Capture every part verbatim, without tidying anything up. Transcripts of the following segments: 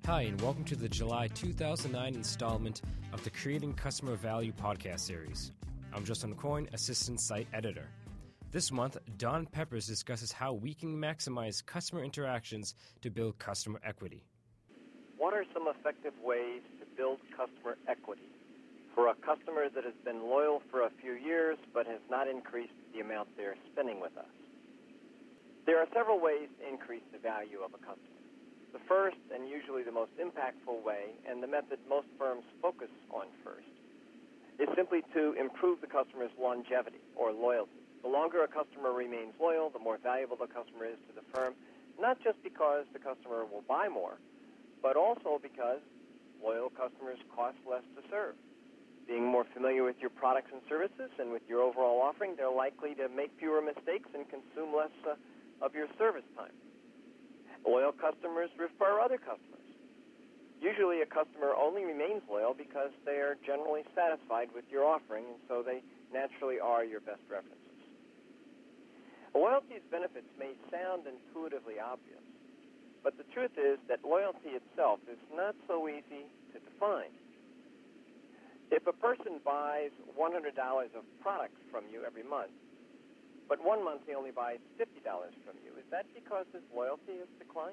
Hi, and welcome to the July two thousand nine installment of the Creating Customer Value podcast series. I'm Justin Coyne, Assistant Site Editor. This month, Don Peppers discusses how we can maximize customer interactions to build customer equity. What are some effective ways to build customer equity for a customer that has been loyal for a few years but has not increased the amount they're spending with us? There are several ways to increase the value of a customer. The first, and usually the most impactful way, and the method most firms focus on first, is simply to improve the customer's longevity or loyalty. The longer a customer remains loyal, the more valuable the customer is to the firm, not just because the customer will buy more, but also because loyal customers cost less to serve. Being more familiar with your products and services and with your overall offering, they're likely to make fewer mistakes and consume less uh, of your service time. Loyal customers refer other customers. Usually a customer only remains loyal because they are generally satisfied with your offering, and so they naturally are your best references. Loyalty's benefits may sound intuitively obvious, but the truth is that loyalty itself is not so easy to define. If a person buys one hundred dollars of products from you every month, but one month he only buys fifty dollars from you, is that because his loyalty has declined?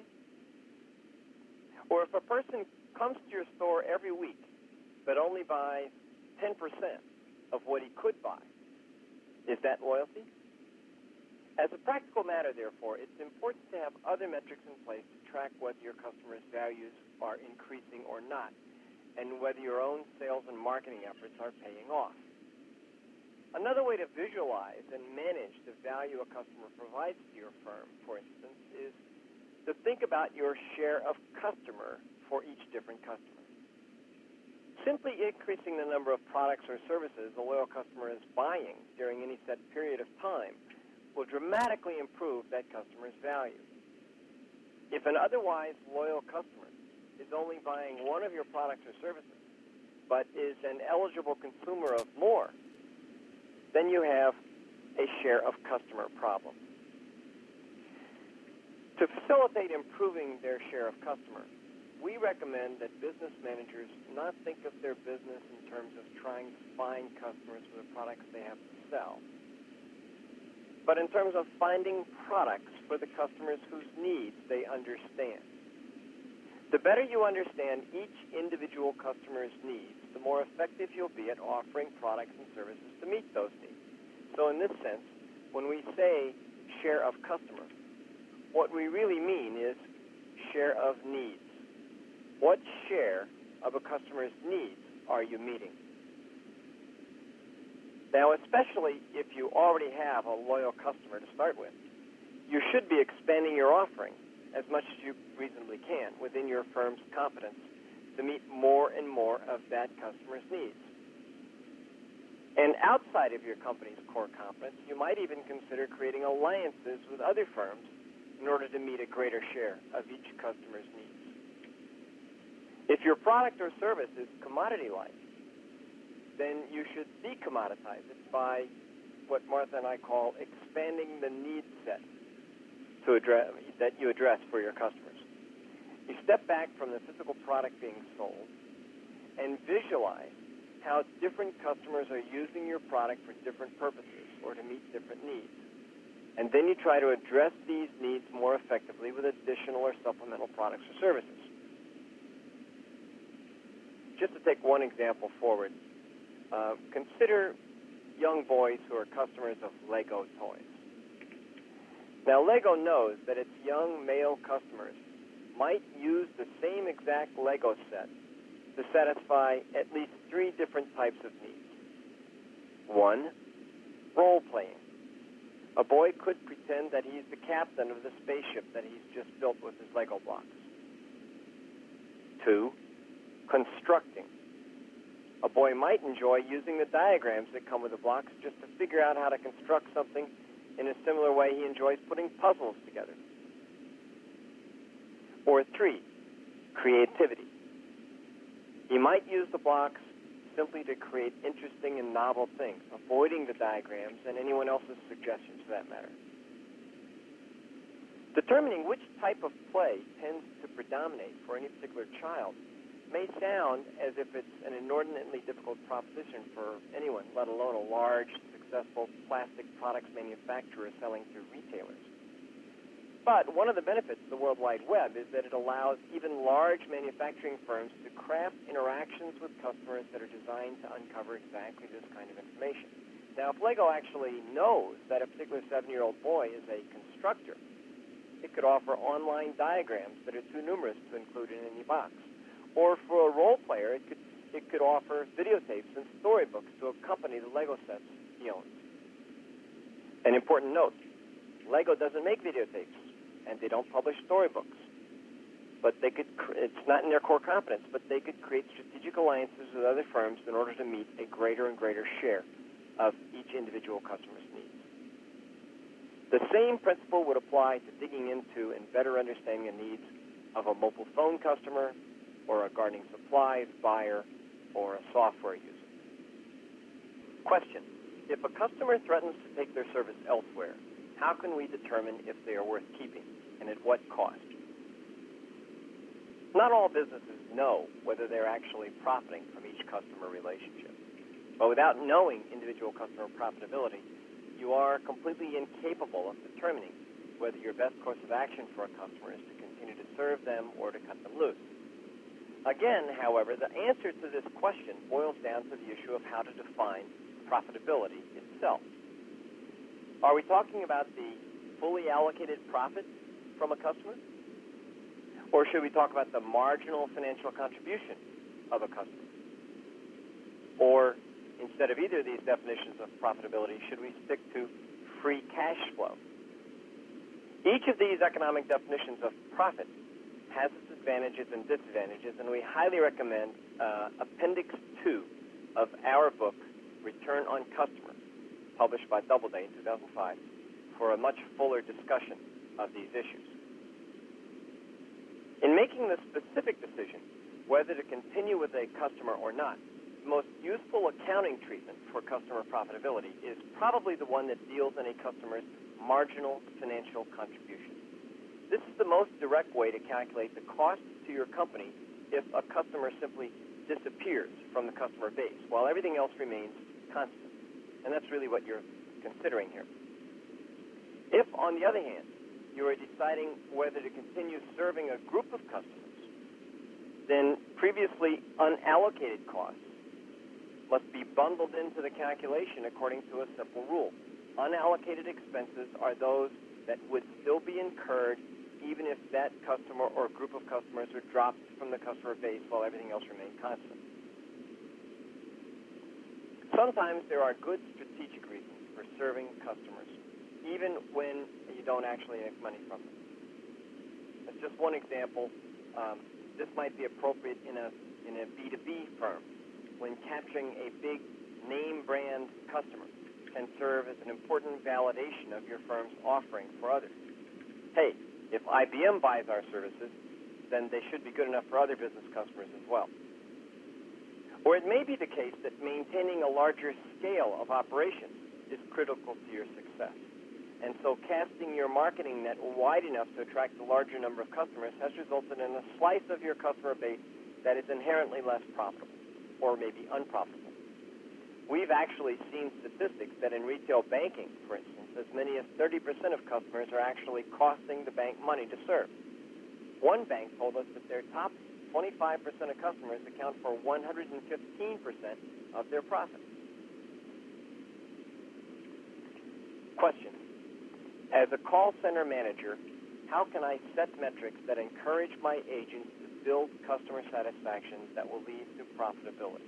Or if a person comes to your store every week but only buys ten percent of what he could buy, is that loyalty? As a practical matter, therefore, it's important to have other metrics in place to track whether your customers' values are increasing or not, and whether your own sales and marketing efforts are paying off. Another way to visualize and manage the value a customer provides to your firm, for instance, is to think about your share of customer for each different customer. Simply increasing the number of products or services a loyal customer is buying during any set period of time will dramatically improve that customer's value. If an otherwise loyal customer is only buying one of your products or services, but is an eligible consumer of more, then you have a share of customer problem. To facilitate improving their share of customer, we recommend that business managers not think of their business in terms of trying to find customers for the products they have to sell, but in terms of finding products for the customers whose needs they understand. The better you understand each individual customer's needs, the more effective you'll be at offering products and services to meet those needs. So in this sense, when we say share of customer, what we really mean is share of needs. What share of a customer's needs are you meeting? Now, especially if you already have a loyal customer to start with, you should be expanding your offering as much as you reasonably can within your firm's competence to meet more and more of that customer's needs. And outside of your company's core competence, you might even consider creating alliances with other firms in order to meet a greater share of each customer's needs. If your product or service is commodity-like, then you should decommoditize it by what Martha and I call expanding the need set to address, that you address for your customers. You step back from the physical product being sold and visualize how different customers are using your product for different purposes or to meet different needs. And then you try to address these needs more effectively with additional or supplemental products or services. Just to take one example forward, uh, consider young boys who are customers of Lego toys. Now, Lego knows that its young male customers might use the same exact Lego set to satisfy at least three different types of needs. One, role-playing. A boy could pretend that he's the captain of the spaceship that he's just built with his Lego blocks. Two, constructing. A boy might enjoy using the diagrams that come with the blocks just to figure out how to construct something in a similar way he enjoys putting puzzles together. Or three, creativity. He might use the blocks simply to create interesting and novel things, avoiding the diagrams and anyone else's suggestions for that matter. Determining which type of play tends to predominate for any particular child may sound as if it's an inordinately difficult proposition for anyone, let alone a large, successful plastic products manufacturer selling to retailers. But one of the benefits of the World Wide Web is that it allows even large manufacturing firms to craft interactions with customers that are designed to uncover exactly this kind of information. Now, if Lego actually knows that a particular seven-year-old boy is a constructor, it could offer online diagrams that are too numerous to include in any box. Or for a role player, it could it could offer videotapes and storybooks to accompany the Lego sets he owns. An important note, Lego doesn't make videotapes, and they don't publish storybooks. But they could, it's not in their core competence, but they could create strategic alliances with other firms in order to meet a greater and greater share of each individual customer's needs. The same principle would apply to digging into and better understanding the needs of a mobile phone customer or a gardening supplies buyer or a software user. Question: if a customer threatens to take their service elsewhere, how can we determine if they are worth keeping and at what cost? Not all businesses know whether they're actually profiting from each customer relationship. But without knowing individual customer profitability, you are completely incapable of determining whether your best course of action for a customer is to continue to serve them or to cut them loose. Again, however, the answer to this question boils down to the issue of how to define profitability itself. Are we talking about the fully allocated profit from a customer? Or should we talk about the marginal financial contribution of a customer? Or instead of either of these definitions of profitability, should we stick to free cash flow? Each of these economic definitions of profit has its advantages and disadvantages, and we highly recommend uh, Appendix two of our book, Return on Customer, published by Doubleday in two thousand five, for a much fuller discussion of these issues. In making the specific decision whether to continue with a customer or not, the most useful accounting treatment for customer profitability is probably the one that deals in a customer's marginal financial contribution. This is the most direct way to calculate the cost to your company if a customer simply disappears from the customer base while everything else remains constant. And that's really what you're considering here. If, on the other hand, you are deciding whether to continue serving a group of customers, then previously unallocated costs must be bundled into the calculation according to a simple rule. Unallocated expenses are those that would still be incurred even if that customer or group of customers were dropped from the customer base while everything else remained constant. Sometimes there are good strategic reasons for serving customers, even when you don't actually make money from them. As just one example, um, this might be appropriate in a in a B two B firm when capturing a big name brand customer can serve as an important validation of your firm's offering for others. Hey, if I B M buys our services, then they should be good enough for other business customers as well. Or it may be the case that maintaining a larger scale of operations is critical to your success. And so casting your marketing net wide enough to attract a larger number of customers has resulted in a slice of your customer base that is inherently less profitable, or maybe unprofitable. We've actually seen statistics that in retail banking, for instance, as many as thirty percent of customers are actually costing the bank money to serve. One bank told us that their top twenty-five percent of customers account for one hundred fifteen percent of their profits. Question: as a call center manager, how can I set metrics that encourage my agents to build customer satisfaction that will lead to profitability?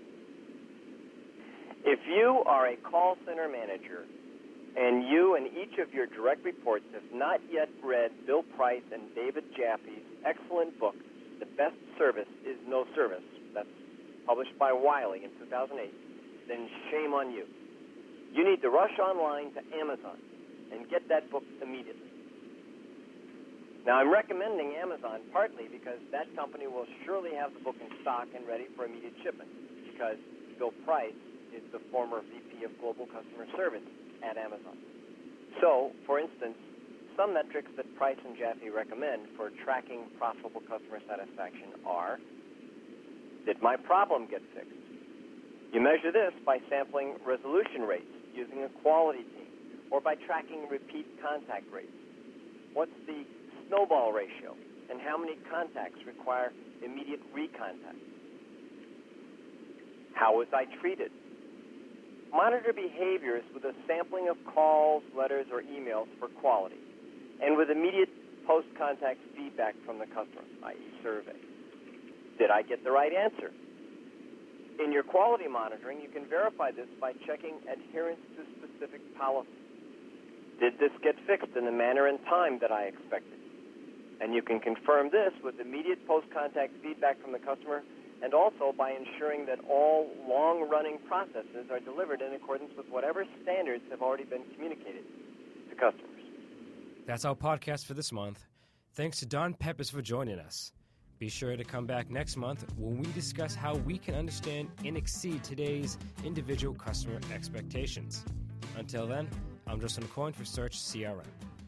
If you are a call center manager and you and each of your direct reports have not yet read Bill Price and David Jaffe's excellent book, The Best Service is No Service, that's published by Wiley in two thousand eight, then shame on you. You need to rush online to Amazon and get that book immediately. Now, I'm recommending Amazon partly because that company will surely have the book in stock and ready for immediate shipment, because Bill Price is the former V P of Global Customer Service at Amazon. So, for instance, some metrics that Price and Jaffe recommend for tracking profitable customer satisfaction are: did my problem get fixed? You measure this by sampling resolution rates using a quality team or by tracking repeat contact rates. What's the snowball ratio, and how many contacts require immediate recontact? How was I treated? Monitor behaviors with a sampling of calls, letters, or emails for quality, and with immediate post-contact feedback from the customer, that is survey. Did I get the right answer? In your quality monitoring, you can verify this by checking adherence to specific policies. Did this get fixed in the manner and time that I expected? And you can confirm this with immediate post-contact feedback from the customer, and also by ensuring that all long-running processes are delivered in accordance with whatever standards have already been communicated to customers. That's our podcast for this month. Thanks to Don Peppers for joining us. Be sure to come back next month when we discuss how we can understand and exceed today's individual customer expectations. Until then, I'm Justin Coyne for Search C R M.